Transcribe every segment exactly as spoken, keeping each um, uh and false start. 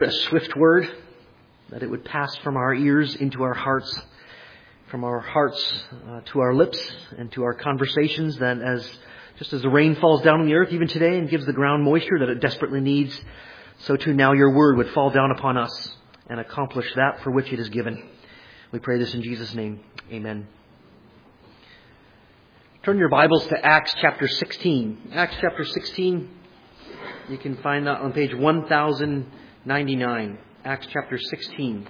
a swift word, that it would pass from our ears into our hearts, from our hearts uh, to our lips and to our conversations, that as just as the rain falls down on the earth even today and gives the ground moisture that it desperately needs, so too now your word would fall down upon us and accomplish that for which it is given. We pray this in Jesus' name. Amen. Turn your Bibles to Acts chapter sixteen. Acts chapter sixteen, you can find that on page one thousand ninety-nine. Acts chapter sixteen.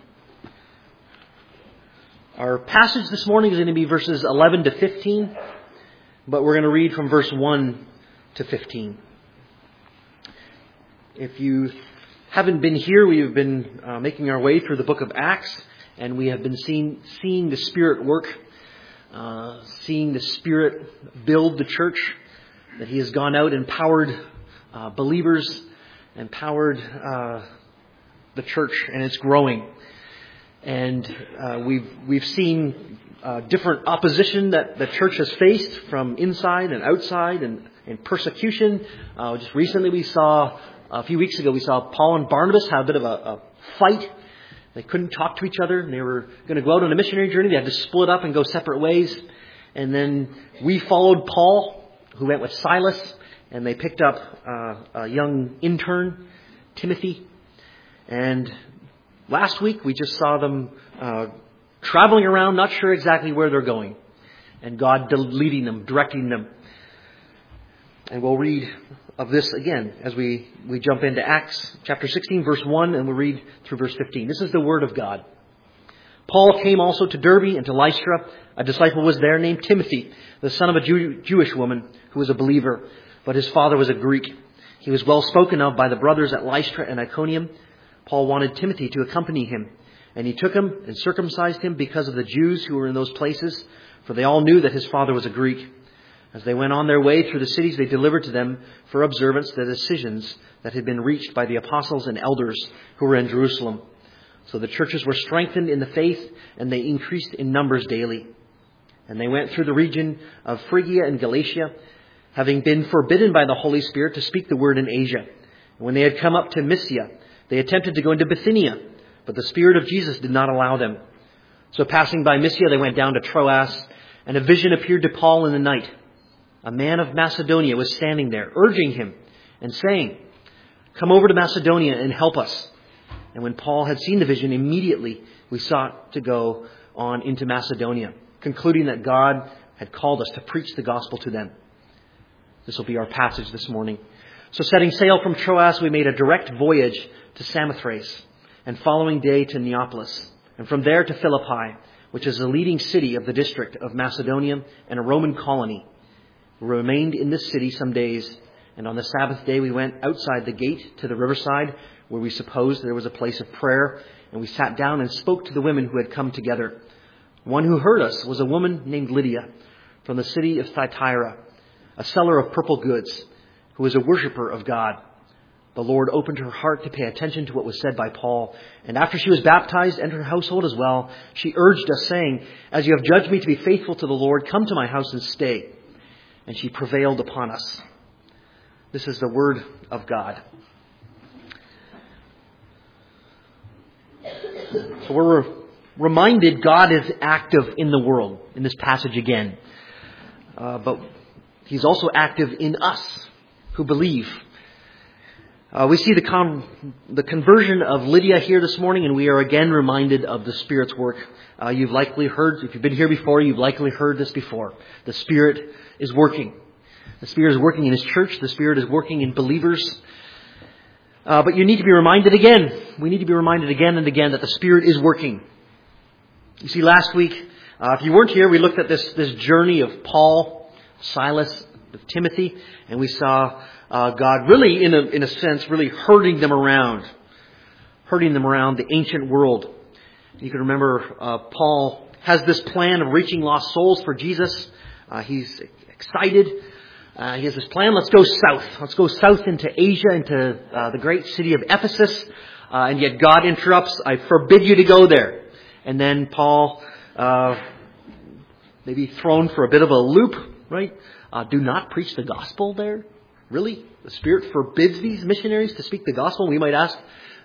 Our passage this morning is going to be verses eleven to fifteen, but we're going to read from verse one to fifteen. If you haven't been here, we have been uh, making our way through the book of Acts, and we have been seeing, seeing the Spirit work, uh, seeing the Spirit build the church, that He has gone out and empowered uh, believers, empowered uh, the church, and it's growing. And uh, we've we've seen uh, different opposition that the church has faced from inside and outside, and, and persecution. Uh, just recently, we saw a few weeks ago we saw Paul and Barnabas have a bit of a, a fight. They couldn't talk to each other, and they were going to go out on a missionary journey. They had to split up and go separate ways. And then we followed Paul, who went with Silas, and they picked up uh, a young intern, Timothy. And last week, we just saw them uh, traveling around, not sure exactly where they're going. And God leading them, directing them. And we'll read of this again as we, we jump into Acts chapter sixteen, verse one, and we'll read through verse fifteen. This is the word of God. Paul came also to Derbe and to Lystra. A disciple was there named Timothy, the son of a Jew, Jewish woman who was a believer, but his father was a Greek. He was well spoken of by the brothers at Lystra and Iconium. Paul wanted Timothy to accompany him, and he took him and circumcised him because of the Jews who were in those places, for they all knew that his father was a Greek. As they went on their way through the cities, they delivered to them for observance the decisions that had been reached by the apostles and elders who were in Jerusalem. So the churches were strengthened in the faith, and they increased in numbers daily. And they went through the region of Phrygia and Galatia, having been forbidden by the Holy Spirit to speak the word in Asia. And when they had come up to Mysia, they attempted to go into Bithynia, but the Spirit of Jesus did not allow them. So passing by Mysia, they went down to Troas, and a vision appeared to Paul in the night. A man of Macedonia was standing there, urging him and saying, "Come over to Macedonia and help us." And when Paul had seen the vision, immediately we sought to go on into Macedonia, concluding that God had called us to preach the gospel to them. This will be our passage this morning. So setting sail from Troas, we made a direct voyage to Samothrace, and following day to Neapolis, and from there to Philippi, which is the leading city of the district of Macedonia and a Roman colony. We remained in this city some days, and on the Sabbath day we went outside the gate to the riverside, where we supposed there was a place of prayer, and we sat down and spoke to the women who had come together. One who heard us was a woman named Lydia from the city of Thyatira, a seller of purple goods, who was a worshipper of God. The Lord opened her heart to pay attention to what was said by Paul, and after she was baptized and her household as well, she urged us, saying, "As you have judged me to be faithful to the Lord, come to my house and stay." And she prevailed upon us. This is the word of God. So we're reminded God is active in the world in this passage again. Uh, but He's also active in us who believe. Uh, we see the, con- the conversion of Lydia here this morning, and we are again reminded of the Spirit's work. Uh, you've likely heard, if you've been here before, you've likely heard this before. The Spirit is working. The Spirit is working in His church. The Spirit is working in believers. Uh, but you need to be reminded again. We need to be reminded again and again that the Spirit is working. You see, last week, uh, if you weren't here, we looked at this, this journey of Paul, Silas, of Timothy, and we saw uh, God really, in a, in a sense, really herding them around. Herding them around the ancient world. You can remember uh, Paul has this plan of reaching lost souls for Jesus. Uh, he's excited. Uh, he has this plan. Let's go south. Let's go south into Asia, into uh, the great city of Ephesus. Uh, and yet God interrupts. "I forbid you to go there." And then Paul, uh, maybe thrown for a bit of a loop, right? Uh, do not preach the gospel there? Really? The Spirit forbids these missionaries to speak the gospel? We might ask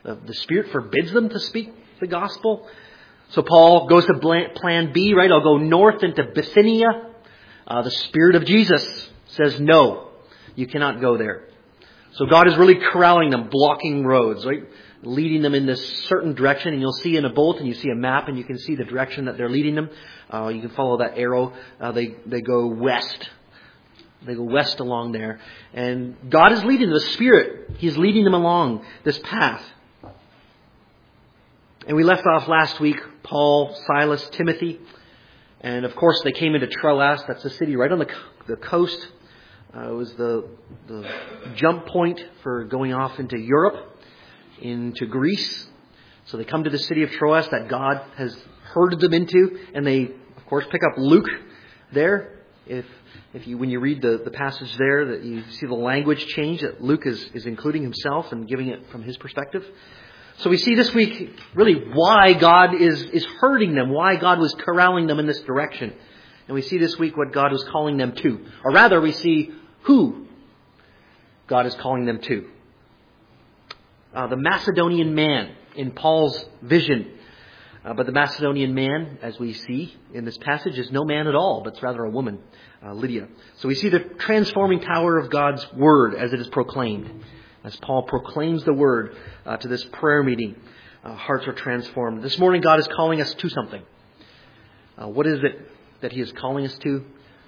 The, the Spirit forbids them to speak the gospel. So Paul goes to plan B, right? I'll go north into Bithynia. Uh, the Spirit of Jesus says, no, you cannot go there. So God is really corralling them, blocking roads, right? Leading them in this certain direction. And you'll see in a bulletin, you see a map, and you can see the direction that they're leading them. Uh, you can follow that arrow. Uh, they, they go west. They go west along there. And God is leading them. The Spirit, He's leading them along this path. And we left off last week, Paul, Silas, Timothy. And of course, they came into Troas. That's a city right on the, the coast. Uh, it was the, the jump point for going off into Europe, into Greece. So they come to the city of Troas that God has herded them into. And they, of course, pick up Luke there. If if you when you read the, the passage there, that you see the language change, that Luke is, is including himself and giving it from his perspective. So we see this week really why God is, is herding them, why God was corralling them in this direction. And we see this week what God was calling them to. Or rather, we see who God is calling them to. Uh, the Macedonian man in Paul's vision. Uh, but the Macedonian man, as we see in this passage, is no man at all, but it's rather a woman, uh, Lydia. So we see the transforming power of God's word as it is proclaimed. As Paul proclaims the word uh, to this prayer meeting, uh, hearts are transformed. This morning, God is calling us to something. Uh, what is it that He is calling us to?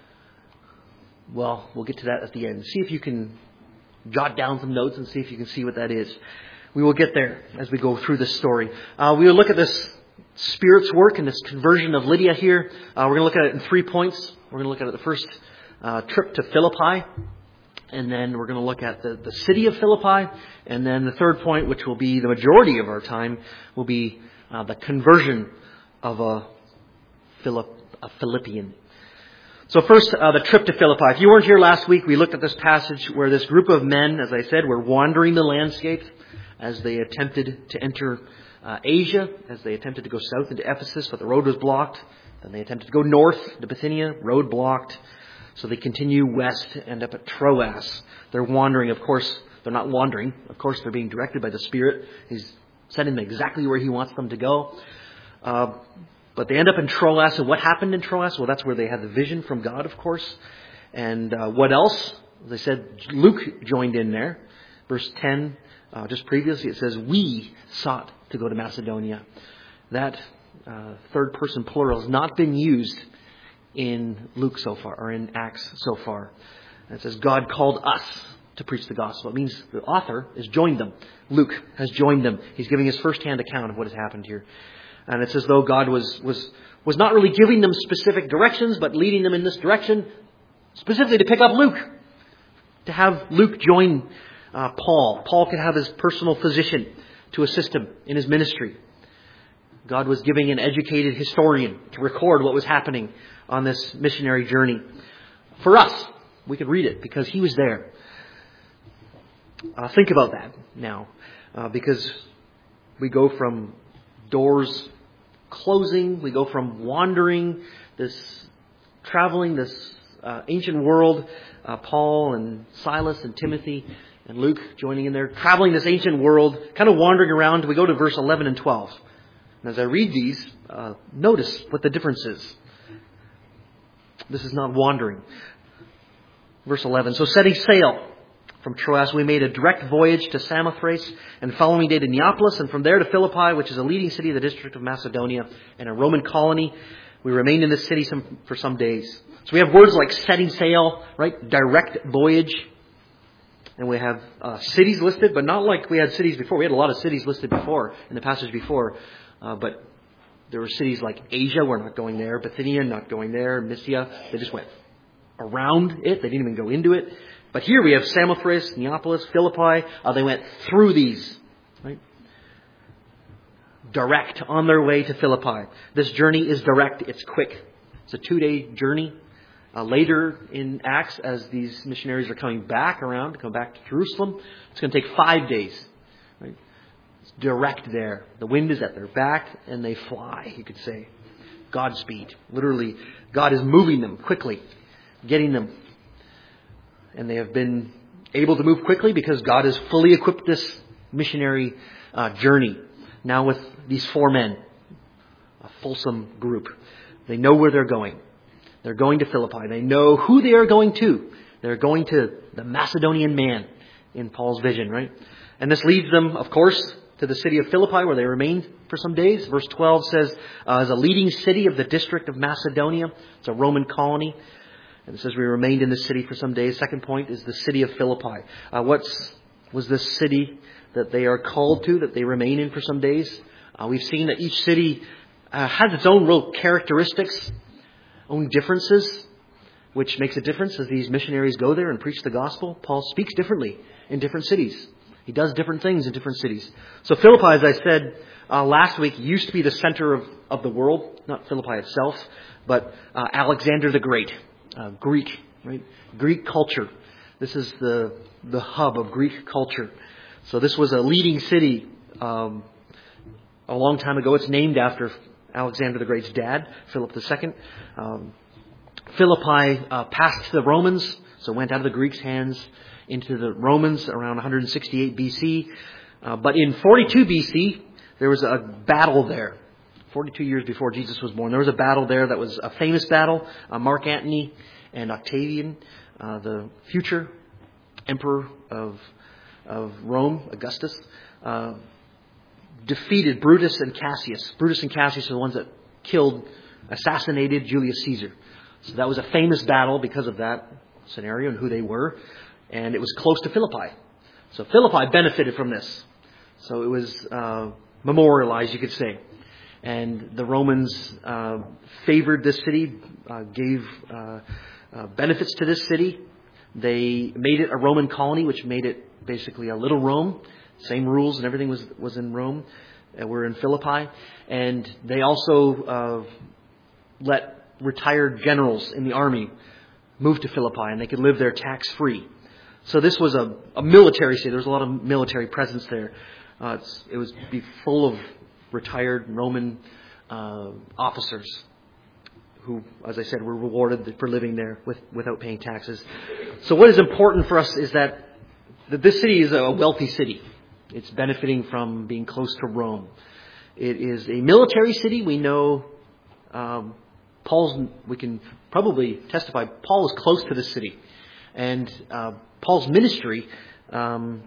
Well, we'll get to that at the end. See if you can jot down some notes and see if you can see what that is. We will get there as we go through this story. Uh, we will look at this Spirit's work and this conversion of Lydia here. Uh, we're going to look at it in three points. We're going to look at it the first uh, trip to Philippi. And then we're going to look at the, the city of Philippi. And then the third point, which will be the majority of our time, will be uh, the conversion of a, Philipp, a Philippian. So first, uh, the trip to Philippi. If you weren't here last week, we looked at this passage where this group of men, as I said, were wandering the landscape as they attempted to enter uh, Asia, as they attempted to go south into Ephesus, but the road was blocked. Then they attempted to go north to Bithynia, road blocked. So they continue west, end up at Troas. They're wandering. Of course, they're not wandering. Of course, they're being directed by the Spirit. He's sending them exactly where He wants them to go. Uh, but they end up in Troas. And what happened in Troas? Well, that's where they had the vision from God, of course. And uh, what else? As I said, Luke joined in there. Verse ten, uh, just previously, it says, we sought to go to Macedonia. That uh, third person plural has not been used in Luke so far, or in Acts so far. And it says, God called us to preach the gospel. It means the author has joined them. Luke has joined them. He's giving his first-hand account of what has happened here. And it's as though God was, was, was not really giving them specific directions, but leading them in this direction, specifically to pick up Luke. To have Luke join uh, Paul. Paul could have his personal physician to assist him in his ministry. God was giving an educated historian to record what was happening on this missionary journey. For us, we could read it because he was there. Uh, think about that now. Uh, because we go from doors closing, we go from wandering, this traveling, this uh, ancient world, uh, Paul and Silas and Timothy and Luke joining in there, traveling this ancient world, kind of wandering around. We go to verse eleven and twelve. And as I read these, uh, notice what the difference is. This is not wandering. Verse eleven. So setting sail from Troas, we made a direct voyage to Samothrace, and following day to Neapolis, and from there to Philippi, which is a leading city of the district of Macedonia and a Roman colony. We remained in this city some, for some days. So we have words like setting sail, right? Direct voyage. And we have uh, cities listed, but not like we had cities before. We had a lot of cities listed before, in the passage before. Uh, but there were cities like Asia, we're not going there. Bithynia, not going there. Mysia, they just went around it. They didn't even go into it. But here we have Samothrace, Neapolis, Philippi. Uh, they went through these, right? Direct, on their way to Philippi. This journey is direct. It's quick. It's a two-day journey. Uh, later in Acts, as these missionaries are coming back around, to come back to Jerusalem, it's going to take five days. Right? It's direct there. The wind is at their back, and they fly, you could say. Godspeed. Literally, God is moving them quickly, getting them. And they have been able to move quickly because God has fully equipped this missionary uh, journey. Now with these four men, a fulsome group. They know where they're going. They're going to Philippi. They know who they are going to. They're going to the Macedonian man in Paul's vision, right? And this leads them, of course, to the city of Philippi, where they remained for some days. Verse twelve says, uh, as a leading city of the district of Macedonia. It's a Roman colony. And it says we remained in this city for some days. Second point is the city of Philippi. Uh, what's was this city that they are called to, that they remain in for some days? Uh, we've seen that each city uh, has its own real characteristics, own differences, which makes a difference as these missionaries go there and preach the gospel. Paul speaks differently in different cities. He does different things in different cities. So Philippi, as I said uh, last week, used to be the center of, of the world. Not Philippi itself, but uh, Alexander the Great. Uh, Greek, right? Greek culture. This is the the hub of Greek culture. So this was a leading city um, a long time ago. It's named after Alexander the Great's dad, Philip the Second. Um, Philippi uh, passed to the Romans, so went out of the Greeks' hands into the Romans around one sixty-eight B C. Uh, but in forty-two B C, there was a battle there. forty-two years before Jesus was born. There was a battle there that was a famous battle. Uh, Mark Antony and Octavian, uh, the future emperor of of Rome, Augustus, uh, defeated Brutus and Cassius. Brutus and Cassius are the ones that killed, assassinated Julius Caesar. So that was a famous battle because of that scenario and who they were. And it was close to Philippi. So Philippi benefited from this. So it was uh, memorialized, you could say. And the Romans uh, favored this city, uh, gave uh, uh, benefits to this city. They made it a Roman colony, which made it basically a little Rome. Same rules and everything was was in Rome. Uh, we're in Philippi. And they also uh, let retired generals in the army move to Philippi, and they could live there tax-free. So this was a, a military city. There was a lot of military presence there. Uh, it's, it was be full of retired Roman uh, officers who, as I said, were rewarded for living there with, without paying taxes. So what is important for us is that, that this city is a wealthy city. It's benefiting from being close to Rome. It is a military city. We know um, Paul's, we can probably testify, Paul is close to this city. And uh, Paul's ministry, um,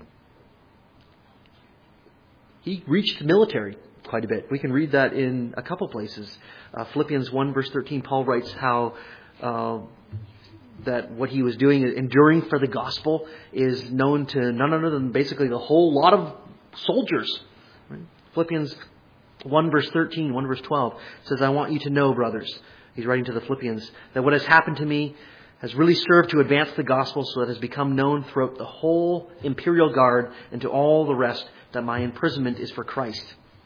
he reached the military quite a bit. We can read that in a couple places. Uh, Philippians one verse thirteen, Paul writes how uh, that what he was doing, enduring for the gospel, is known to none other than basically the whole lot of soldiers. Right? Philippians one verse thirteen, one verse twelve says, I want you to know, brothers, he's writing to the Philippians, that what has happened to me has really served to advance the gospel so that it has become known throughout the whole imperial guard and to all the rest that my imprisonment is for Christ.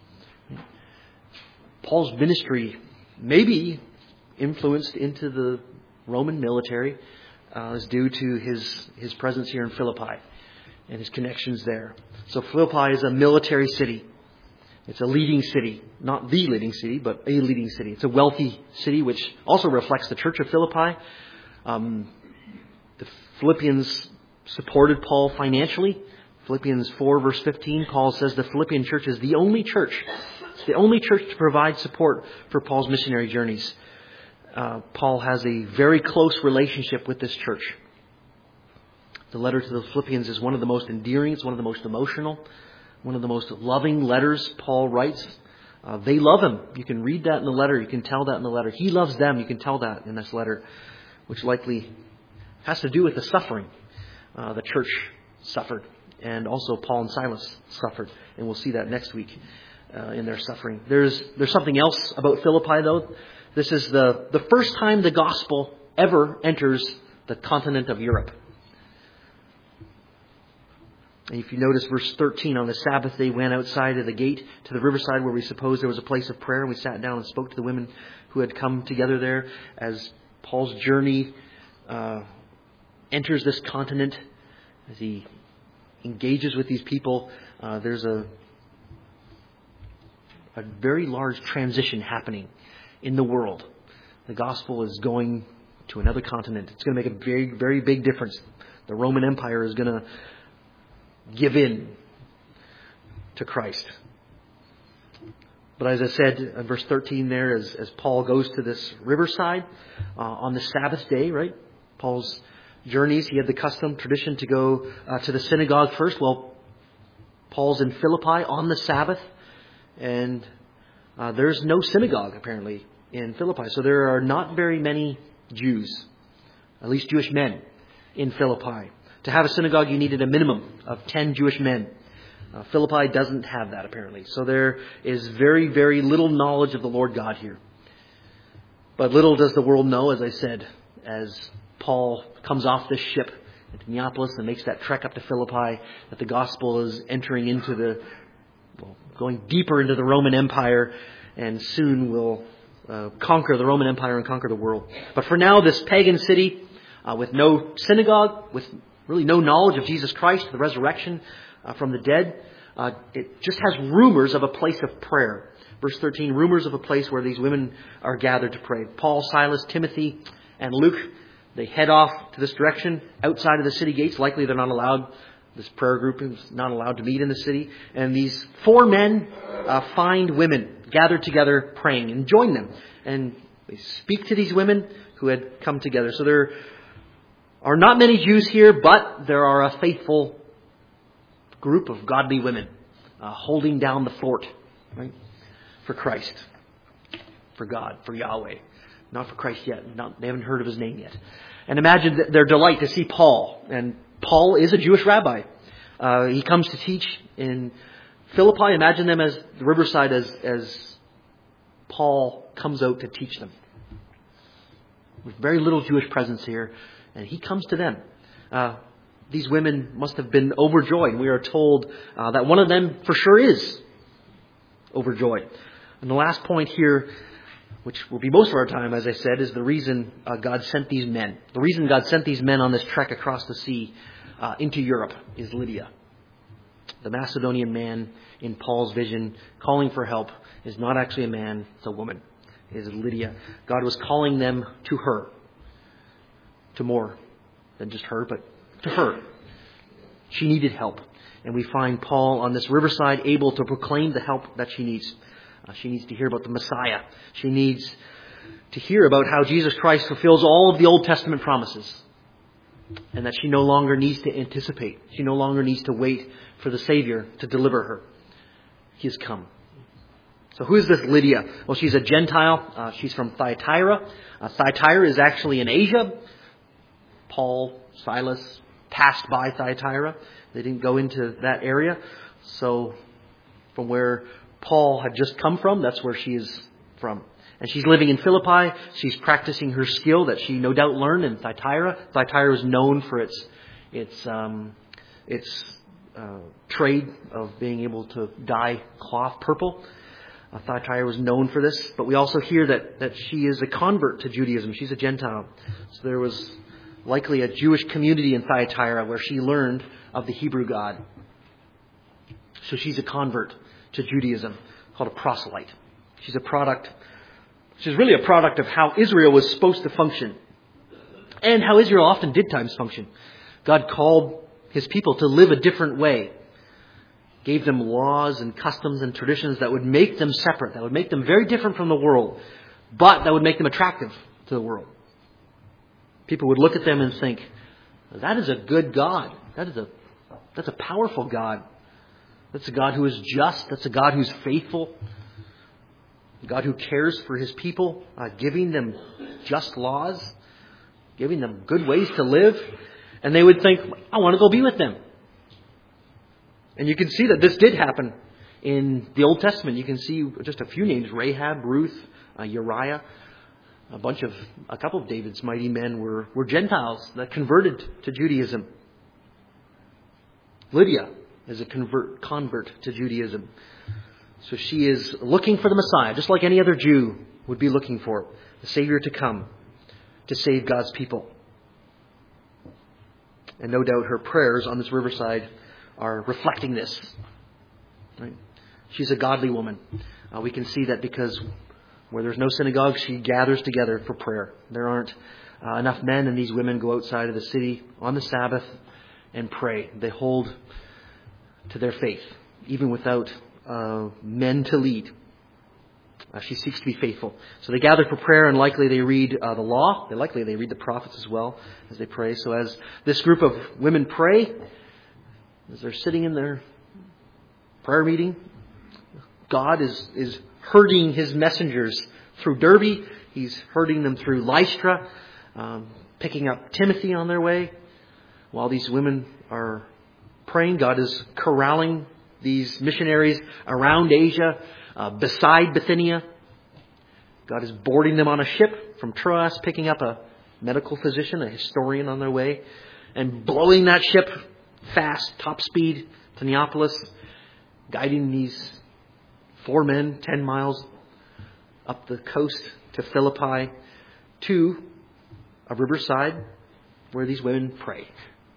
Paul's ministry may be influenced into the Roman military uh, is due to his, his presence here in Philippi and his connections there. So Philippi is a military city. It's a leading city. Not the leading city, but a leading city. It's a wealthy city, which also reflects the church of Philippi. Um, the Philippians supported Paul financially. Philippians four verse fifteen, Paul says the Philippian church is the only church. It's the only church to provide support for Paul's missionary journeys. Uh, Paul has a very close relationship with this church. The letter to the Philippians is one of the most endearing. It's one of the most emotional. One of the most loving letters Paul writes. Uh, they love him. You can read that in the letter. You can tell that in the letter. He loves them. You can tell that in this letter, which likely has to do with the suffering. Uh, the church suffered. And also Paul and Silas suffered. And we'll see that next week uh, in their suffering. There's there's something else about Philippi, though. This is the, the first time the gospel ever enters the continent of Europe. And if you notice verse thirteen, on the Sabbath they went outside of the gate to the riverside where we supposed there was a place of prayer. And we sat down and spoke to the women who had come together there. As Paul's journey uh, enters this continent, as he engages with these people, uh, there's a a very large transition happening in the world. The gospel is going to another continent. It's going to make a very, very big difference. The Roman Empire is going to give in. to Christ. But as I said in verse thirteen there, as, as Paul goes to this riverside uh, on the Sabbath day, right? Paul's journeys, he had the custom, tradition to go uh, to the synagogue first. Well, Paul's in Philippi on the Sabbath, and uh, there's no synagogue apparently in Philippi. So there are not very many Jews, at least Jewish men, in Philippi. To have a synagogue, you needed a minimum of ten Jewish men. Uh, Philippi doesn't have that, apparently. So there is very, very little knowledge of the Lord God here. But little does the world know, as I said, as Paul comes off this ship at Neapolis and makes that trek up to Philippi, that the gospel is entering into the, well, going deeper into the Roman Empire, and soon will uh, conquer the Roman Empire and conquer the world. But for now, this pagan city, uh, with no synagogue, with really no knowledge of Jesus Christ, the resurrection uh, from the dead, uh, it just has rumors of a place of prayer. Verse thirteen, rumors of a place where these women are gathered to pray. Paul, Silas, Timothy, and Luke, they head off to this direction outside of the city gates. Likely they're not allowed, this prayer group is not allowed to meet in the city. And these four men uh, find women gathered together praying and join them. And they speak to these women who had come together. So there are not many Jews here, but there are a faithful group of godly women uh, holding down the fort, right, for Christ, for God, for Yahweh. Not for Christ yet. Not, they haven't heard of His name yet. And imagine their delight to see Paul. And Paul is a Jewish rabbi. Uh, he comes to teach in Philippi. Imagine them as the riverside as, as Paul comes out to teach them. With very little Jewish presence here. And he comes to them. Uh, these women must have been overjoyed. We are told uh, that one of them for sure is overjoyed. And the last point here, which will be most of our time, as I said, is the reason uh, God sent these men. The reason God sent these men on this trek across the sea uh, into Europe is Lydia. The Macedonian man in Paul's vision calling for help is not actually a man, it's a woman. It is Lydia. God was calling them to her. To more than just her, but to her. She needed help. And we find Paul on this riverside able to proclaim the help that she needs. Uh, she needs to hear about the Messiah. She needs to hear about how Jesus Christ fulfills all of the Old Testament promises. And that she no longer needs to anticipate. She no longer needs to wait for the Savior to deliver her. He has come. So who is this Lydia? Well, she's a Gentile. Uh, she's from Thyatira. Uh, Thyatira is actually in Asia. Paul, Silas passed by Thyatira. They didn't go into that area. So from where Paul had just come from, that's where she is from. And she's living in Philippi. She's practicing her skill that she no doubt learned in Thyatira. Thyatira is known for its its um, its uh, trade of being able to dye cloth purple. Uh, Thyatira was known for this. But we also hear that, that she is a convert to Judaism. She's a Gentile. So there was likely a Jewish community in Thyatira where she learned of the Hebrew God. So she's a convert to Judaism, called a proselyte. She's a product, she's really a product of how Israel was supposed to function. And how Israel often did times function. God called His people to live a different way. Gave them laws and customs and traditions that would make them separate, that would make them very different from the world, but that would make them attractive to the world. People would look at them and think, that is a good God. That is a, that's a powerful God. That's a God who is just. That's a God who's faithful. A God who cares for His people, uh, giving them just laws, giving them good ways to live. And they would think, I want to go be with them. And you can see that this did happen in the Old Testament. You can see just a few names, Rahab, Ruth, uh, Uriah. A bunch of, a couple of David's mighty men were, were Gentiles that converted to Judaism. Lydia is a convert, convert to Judaism. So she is looking for the Messiah, just like any other Jew would be looking for, the Savior to come to save God's people. And no doubt her prayers on this riverside are reflecting this. Right? She's a godly woman. Uh, we can see that because where there's no synagogue, she gathers together for prayer. There aren't uh, enough men, and these women go outside of the city on the Sabbath and pray. They hold to their faith even without uh, men to lead. Uh, she seeks to be faithful. So they gather for prayer, and likely they read uh, the law. They likely they read the prophets as well as they pray. So as this group of women pray, as they're sitting in their prayer meeting, God is, is herding His messengers through Derbe. He's herding them through Lystra, um, picking up Timothy on their way. While these women are praying, God is corralling these missionaries around Asia, uh, beside Bithynia. God is boarding them on a ship from Troas, picking up a medical physician, a historian on their way, and blowing that ship fast, top speed to Neapolis, guiding these four men ten miles up the coast to Philippi, to a riverside where these women pray.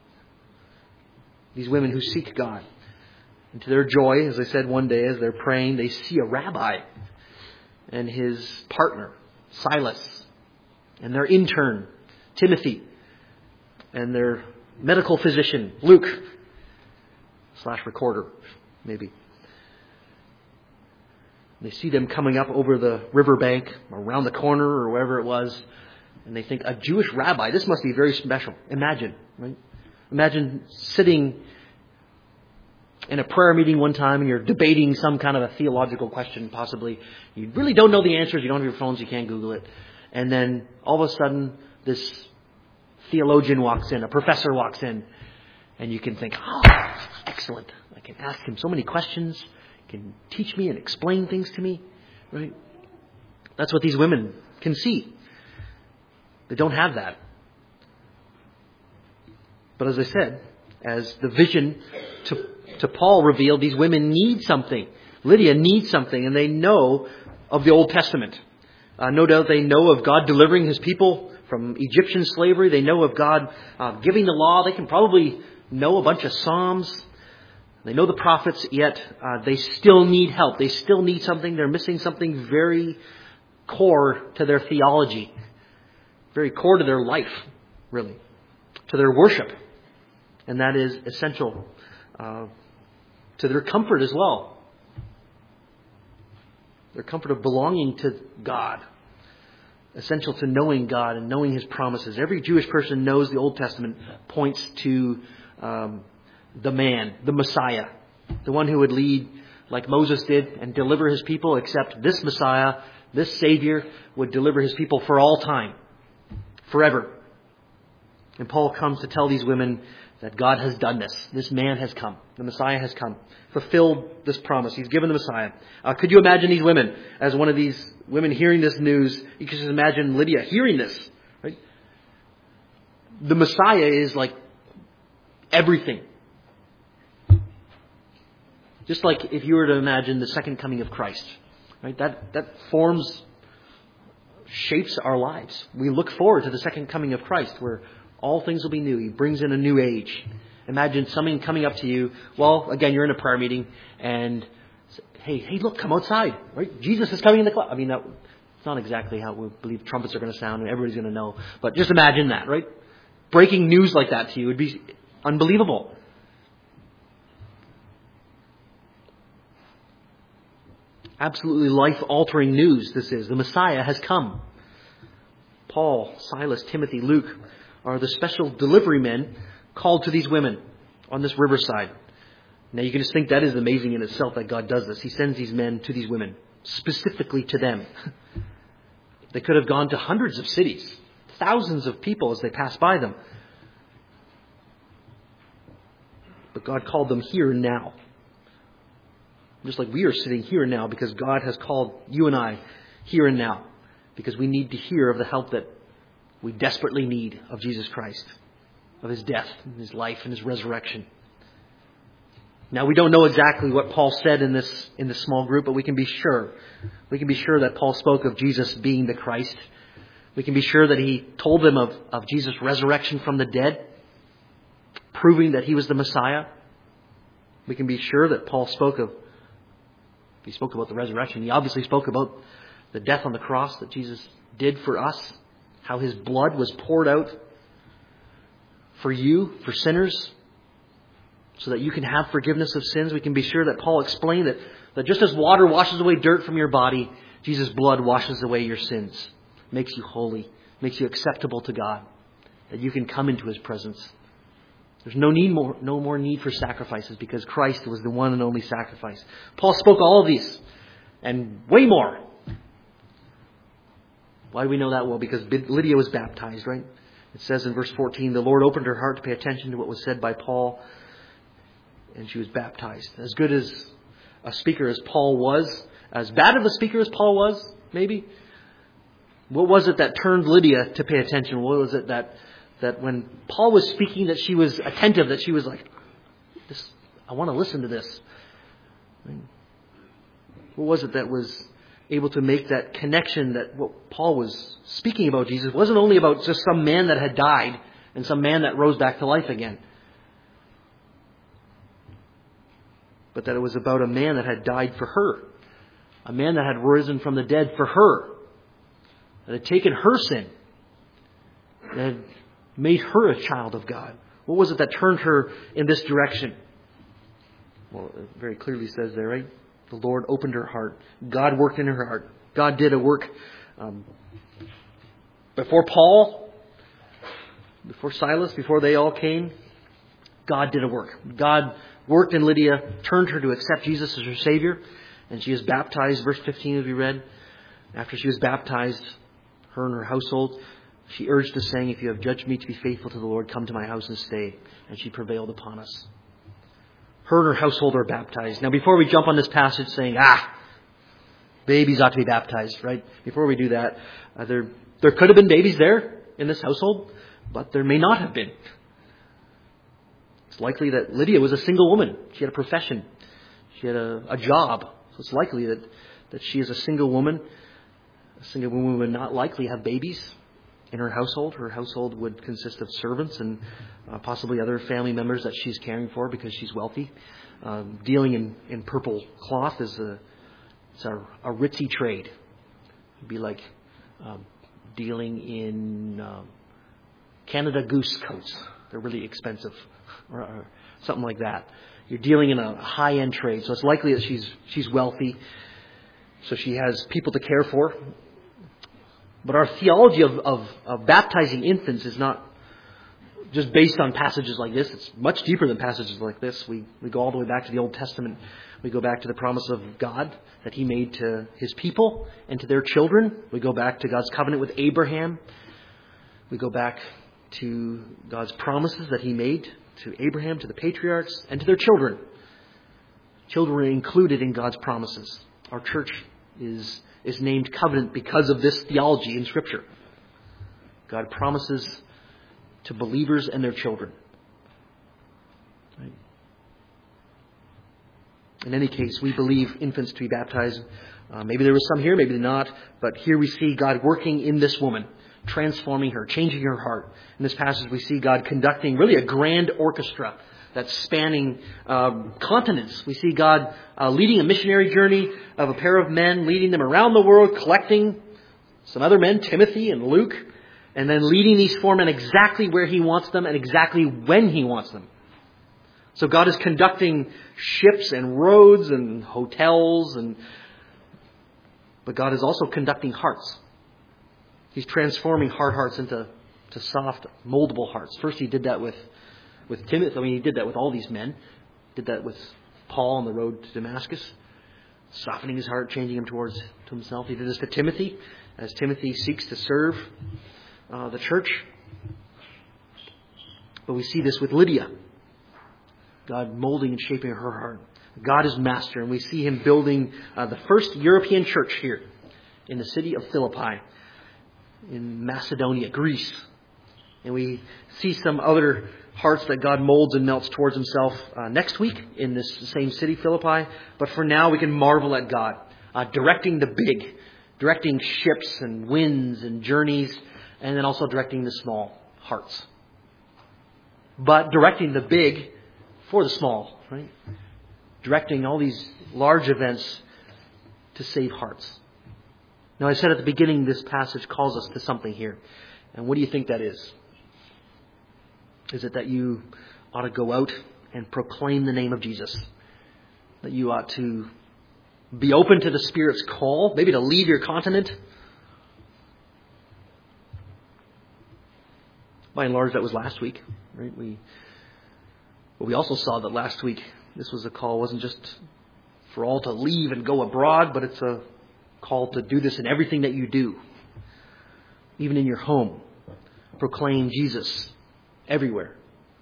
These women who seek God. And to their joy, as I said one day, as they're praying, they see a rabbi and his partner, Silas, and their intern, Timothy, and their medical physician, Luke, slash recorder, maybe. They see them coming up over the riverbank, around the corner, or wherever it was, and they think, a Jewish rabbi, this must be very special. Imagine, right? Imagine sitting in a prayer meeting one time and you're debating some kind of a theological question, possibly. You really don't know the answers. You don't have your phones. You can't Google it. And then all of a sudden, this theologian walks in, a professor walks in, and you can think, oh, excellent. I can ask him so many questions. He can teach me and explain things to me. Right? That's what these women can see. They don't have that. But as I said, as the vision to, to Paul revealed, these women need something. Lydia needs something, and they know of the Old Testament. Uh, no doubt they know of God delivering His people from Egyptian slavery. They know of God uh, giving the law. They can probably know a bunch of Psalms. They know the prophets, yet uh, they still need help. They still need something. They're missing something very core to their theology. Very core to their life, really. To their worship. And that is essential uh, to their comfort as well. Their comfort of belonging to God. Essential to knowing God and knowing His promises. Every Jewish person knows the Old Testament points to um, the man, the Messiah. The one who would lead like Moses did and deliver His people, except this Messiah, this Savior, would deliver His people for all time. Forever. And Paul comes to tell these women that God has done this. This man has come. The Messiah has come. Fulfilled this promise. He's given the Messiah. Uh, could you imagine these women as one of these women hearing this news? You could just imagine Lydia hearing this. Right? The Messiah is like everything. Just like if you were to imagine the second coming of Christ. Right? That, that forms, shapes our lives. We look forward to the second coming of Christ, where all things will be new. He brings in a new age. Imagine someone coming up to you. Well, again, you're in a prayer meeting and hey, hey, look, come outside. Right? Jesus is coming in the cloud. I mean, that, it's not exactly how we believe trumpets are going to sound and everybody's going to know. But just imagine that, right? Breaking news like that to you would be unbelievable. Absolutely life-altering news this is. The Messiah has come. Paul, Silas, Timothy, Luke are the special delivery men called to these women on this riverside. Now you can just think that is amazing in itself that God does this. He sends these men to these women, specifically to them. They could have gone to hundreds of cities, thousands of people as they passed by them. But God called them here and now. Just like we are sitting here and now because God has called you and I here and now. Because we need to hear of the help that we desperately need of Jesus Christ. Of His death, and His life, and His resurrection. Now we don't know exactly what Paul said in this in this small group, but we can be sure. We can be sure that Paul spoke of Jesus being the Christ. We can be sure that he told them of, of Jesus' resurrection from the dead, proving that He was the Messiah. We can be sure that Paul spoke of He spoke about the resurrection. He obviously spoke about the death on the cross that Jesus did for us. How His blood was poured out for you, for sinners. so that you can have forgiveness of sins. We can be sure that Paul explained that, that just as water washes away dirt from your body, Jesus' blood washes away your sins, makes you holy, makes you acceptable to God, that you can come into His presence. There's no need more, no more need for sacrifices because Christ was the one and only sacrifice. Paul spoke all of these and way more. Why do we know that? Well, because Lydia was baptized, right? It says in verse fourteen, the Lord opened her heart to pay attention to what was said by Paul, and she was baptized. As good as a speaker as Paul was, as bad of a speaker as Paul was, maybe, what was it that turned Lydia to pay attention? What was it that that when Paul was speaking, that she was attentive, that she was like, "This, I want to listen to this." What was it that was able to make that connection that what Paul was speaking about Jesus wasn't only about just some man that had died and some man that rose back to life again, but that it was about a man that had died for her, a man that had risen from the dead for her, that had taken her sin, that had made her a child of God. What was it that turned her in this direction? Well, it very clearly says there, right? The Lord opened her heart. God worked in her heart. God did a work um, before Paul, before Silas, before they all came. God did a work. God worked in Lydia, turned her to accept Jesus as her Savior, and she is baptized. Verse fifteen, as we read, after she was baptized, her and her household, she urged us, saying, "If you have judged me to be faithful to the Lord, come to my house and stay." And she prevailed upon us. Her and her household are baptized. Now, before we jump on this passage saying, ah, babies ought to be baptized, right? Before we do that, uh, there there could have been babies there in this household, but there may not have been. It's likely that Lydia was a single woman. She had a profession. She had a, a job. So it's likely that, that she is a single woman. A single woman would not likely have babies in her household. Her household would consist of servants and uh, possibly other family members that she's caring for because she's wealthy. Um, dealing in, in purple cloth is a, it's a, a ritzy trade. It'd be like um, dealing in uh, Canada Goose coats. They're really expensive, or, or something like that. You're dealing in a high-end trade, so it's likely that she's she's wealthy. So she has people to care for. But our theology of, of, of baptizing infants is not just based on passages like this. It's much deeper than passages like this. We, we go all the way back to the Old Testament. We go back to the promise of God that He made to His people and to their children. We go back to God's covenant with Abraham. We go back to God's promises that He made to Abraham, to the patriarchs, and to their children. Children are included in God's promises. Our church is is named covenant because of this theology in Scripture. God promises to believers and their children. Right? In any case, we believe infants to be baptized. Uh, maybe there was some here, maybe not. But here we see God working in this woman, transforming her, changing her heart. In this passage, we see God conducting really a grand orchestra that's spanning um, continents. We see God uh, leading a missionary journey of a pair of men, leading them around the world, collecting some other men, Timothy and Luke, and then leading these four men exactly where He wants them and exactly when He wants them. So God is conducting ships and roads and hotels, and but God is also conducting hearts. He's transforming hard hearts into to soft, moldable hearts. First He did that with With Timothy, I mean, He did that with all these men. Did that with Paul on the road to Damascus, softening his heart, changing him towards to Himself. He did this to Timothy, as Timothy seeks to serve uh, the church. But we see this with Lydia. God molding and shaping her heart. God is master, and we see Him building uh, the first European church here in the city of Philippi, in Macedonia, Greece. And we see some other hearts that God molds and melts towards Himself uh, next week in this same city, Philippi. But for now, we can marvel at God, uh, directing the big, directing ships and winds and journeys, and then also directing the small hearts. But directing the big for the small, right? Directing all these large events to save hearts. Now, I said at the beginning, this passage calls us to something here. And what do you think that is? Is it that you ought to go out and proclaim the name of Jesus. That you ought to be open to the Spirit's call, maybe to leave your continent. By and large, that was last week, right? We, but we also saw that last week, this was a call, wasn't just for all to leave and go abroad, but it's a call to do this in everything that you do. Even in your home. Proclaim Jesus everywhere.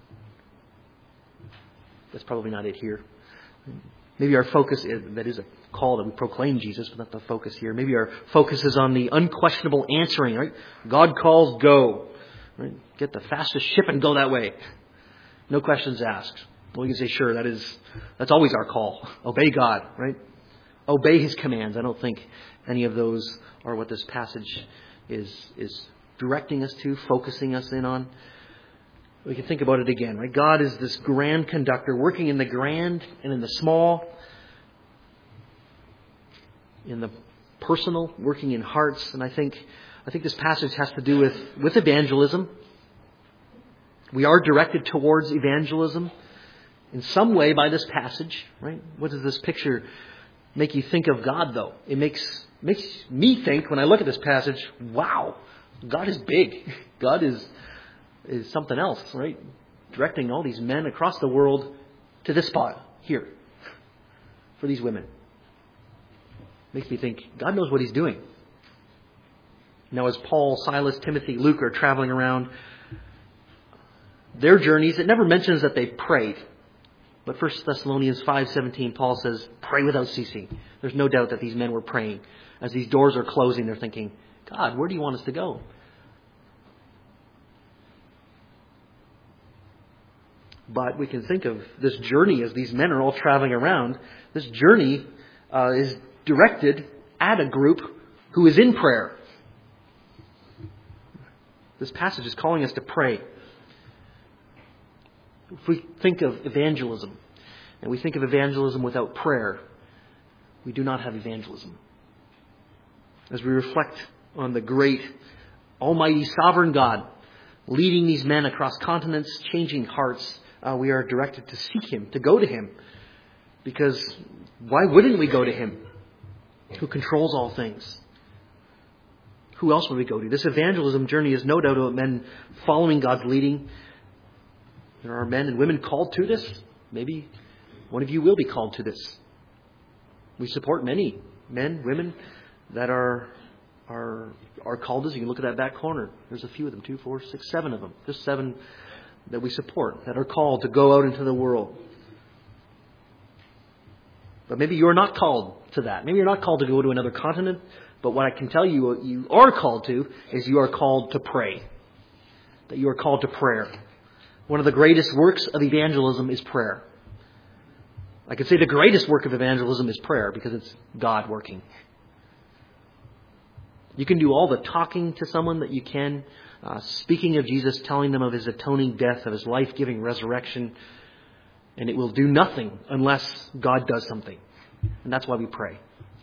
That's probably not it here. Maybe our focus is, that is a call that we proclaim Jesus, but not the focus here. Maybe our focus is on the unquestionable answering, right? God calls, go. Right? Get the fastest ship and go that way. No questions asked. Well, you can say, sure, that is, that's always our call. Obey God, right? Obey His commands. I don't think any of those are what this passage is, is directing us to, focusing us in on. We can think about it again, right? God is this grand conductor, working in the grand and in the small, in the personal, working in hearts. And I think I think this passage has to do with, with evangelism. We are directed towards evangelism in some way by this passage, right? What does this picture make you think of God, though? It makes makes me think, when I look at this passage, wow, God is big. God is is something else, right? Directing all these men across the world to this spot here for these women. Makes me think, God knows what He's doing. Now, as Paul, Silas, Timothy, Luke are traveling around their journeys, it never mentions that they prayed. But First Thessalonians five seventeen, Paul says, pray without ceasing. There's no doubt that these men were praying. As these doors are closing, they're thinking, God, where do you want us to go? But we can think of this journey as these men are all traveling around. This journey uh, is directed at a group who is in prayer. This passage is calling us to pray. If we think of evangelism, and we think of evangelism without prayer, we do not have evangelism. As we reflect on the great, almighty, sovereign God leading these men across continents, changing hearts, uh, we are directed to seek Him, to go to Him. Because why wouldn't we go to Him, who controls all things? Who else would we go to? This evangelism journey is no doubt about men following God's leading. There are men and women called to this. Maybe one of you will be called to this. We support many men, women that are are are called us. You can look at that back corner. There's a few of them, two, four, six, seven of them. Just seven that we support, that are called to go out into the world. But maybe you're not called to that. Maybe you're not called to go to another continent. But what I can tell you, what you are called to, is you are called to pray. That you are called to prayer. One of the greatest works of evangelism is prayer. I could say the greatest work of evangelism is prayer, because it's God working. You can do all the talking to someone that you can, uh, speaking of Jesus, telling them of His atoning death, of His life-giving resurrection, and it will do nothing unless God does something. And that's why we pray.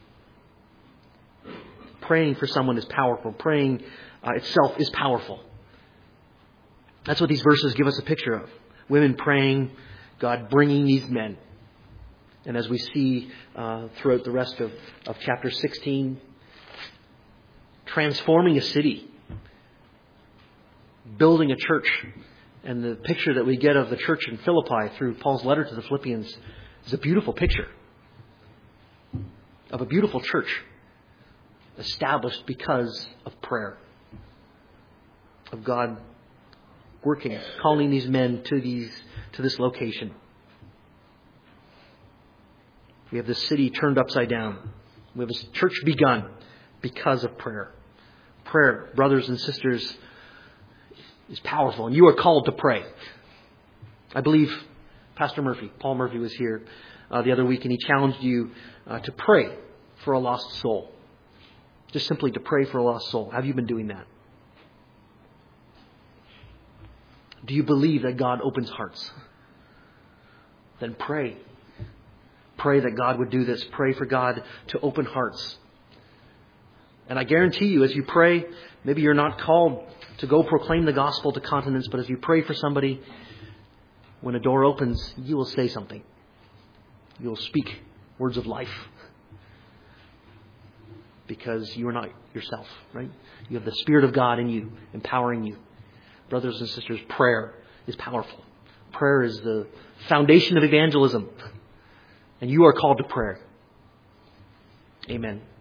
Praying for someone is powerful. Praying uh, itself is powerful. That's what these verses give us a picture of. Women praying, God bringing these men. And as we see uh, throughout the rest of, of chapter sixteen, transforming a city, building a church. And the picture that we get of the church in Philippi through Paul's letter to the Philippians is a beautiful picture of a beautiful church established because of prayer, of God working, calling these men to these to this location. We have this city turned upside down. We have this church begun because of prayer. Prayer, brothers and sisters, is powerful, and you are called to pray. I believe Pastor Murphy, Paul Murphy, was here uh, the other week, and he challenged you uh, to pray for a lost soul. Just simply to pray for a lost soul. Have you been doing that? Do you believe that God opens hearts? Then pray. Pray that God would do this. Pray for God to open hearts. And I guarantee you, as you pray, maybe you're not called to go proclaim the gospel to continents, but as you pray for somebody, when a door opens, you will say something. You will speak words of life. Because you are not yourself, right? You have the Spirit of God in you, empowering you. Brothers and sisters, prayer is powerful. Prayer is the foundation of evangelism. And you are called to prayer. Amen.